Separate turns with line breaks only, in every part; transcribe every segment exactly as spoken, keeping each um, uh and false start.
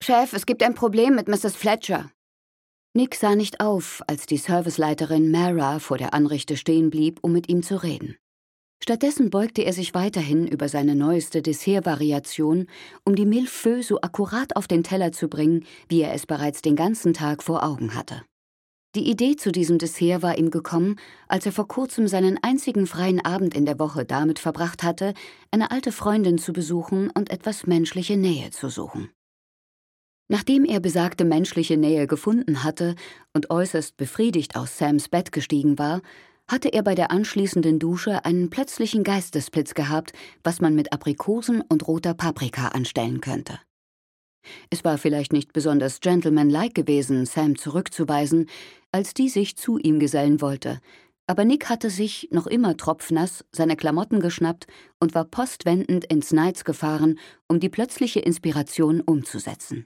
Chef, es gibt ein Problem mit Misses Fletcher. Nick sah nicht auf, als die Serviceleiterin Mara vor der Anrichte stehen blieb, um mit ihm zu reden. Stattdessen beugte er sich weiterhin über seine neueste Dessertvariation, um die Millefeuille so akkurat auf den Teller zu bringen, wie er es bereits den ganzen Tag vor Augen hatte. Die Idee zu diesem Dessert war ihm gekommen, als er vor kurzem seinen einzigen freien Abend in der Woche damit verbracht hatte, eine alte Freundin zu besuchen und etwas menschliche Nähe zu suchen. Nachdem er besagte menschliche Nähe gefunden hatte und äußerst befriedigt aus Sams Bett gestiegen war, hatte er bei der anschließenden Dusche einen plötzlichen Geistesblitz gehabt, was man mit Aprikosen und roter Paprika anstellen könnte. Es war vielleicht nicht besonders gentlemanlike gewesen, Sam zurückzuweisen, als die sich zu ihm gesellen wollte, aber Nick hatte sich, noch immer tropfnass, seine Klamotten geschnappt und war postwendend ins Knights gefahren, um die plötzliche Inspiration umzusetzen.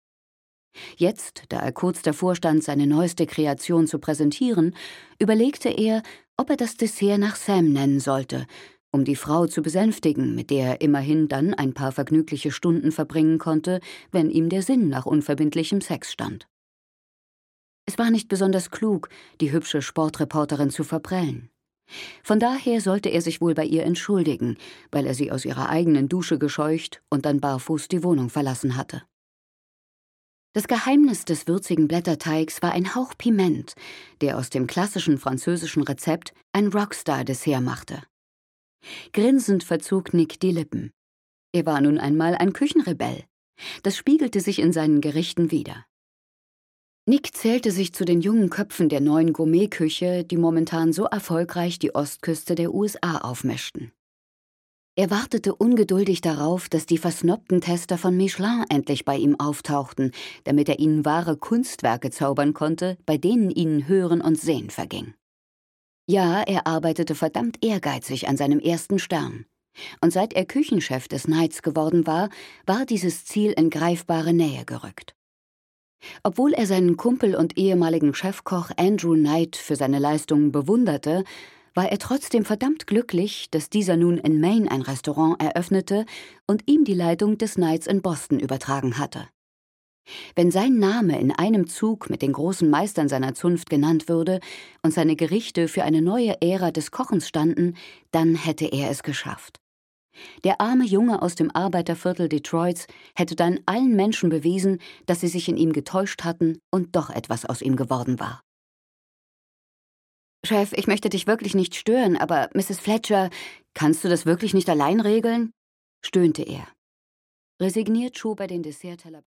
Jetzt, da er kurz davor stand, seine neueste Kreation zu präsentieren, überlegte er, ob er das Dessert nach Sam nennen sollte, um die Frau zu besänftigen, mit der er immerhin dann ein paar vergnügliche Stunden verbringen konnte, wenn ihm der Sinn nach unverbindlichem Sex stand. Es war nicht besonders klug, die hübsche Sportreporterin zu verprellen. Von daher sollte er sich wohl bei ihr entschuldigen, weil er sie aus ihrer eigenen Dusche gescheucht und dann barfuß die Wohnung verlassen hatte. Das Geheimnis des würzigen Blätterteigs war ein Hauch Piment, der aus dem klassischen französischen Rezept ein Rockstar-Dessert machte. Grinsend verzog Nick die Lippen. Er war nun einmal ein Küchenrebell. Das spiegelte sich in seinen Gerichten wider. Nick zählte sich zu den jungen Köpfen der neuen Gourmetküche, die momentan so erfolgreich die Ostküste der U S A aufmischten. Er wartete ungeduldig darauf, dass die versnobten Tester von Michelin endlich bei ihm auftauchten, damit er ihnen wahre Kunstwerke zaubern konnte, bei denen ihnen Hören und Sehen verging. Ja, er arbeitete verdammt ehrgeizig an seinem ersten Stern. Und seit er Küchenchef des Knights geworden war, war dieses Ziel in greifbare Nähe gerückt. Obwohl er seinen Kumpel und ehemaligen Chefkoch Andrew Knight für seine Leistungen bewunderte, war er trotzdem verdammt glücklich, dass dieser nun in Maine ein Restaurant eröffnete und ihm die Leitung des Knights in Boston übertragen hatte. Wenn sein Name in einem Zug mit den großen Meistern seiner Zunft genannt würde und seine Gerichte für eine neue Ära des Kochens standen, dann hätte er es geschafft. Der arme Junge aus dem Arbeiterviertel Detroits hätte dann allen Menschen bewiesen, dass sie sich in ihm getäuscht hatten und doch etwas aus ihm geworden war. »Chef, ich möchte dich wirklich nicht stören, aber Misses Fletcher, kannst du das wirklich nicht allein regeln?« stöhnte er. Resigniert schob er den Dessertteller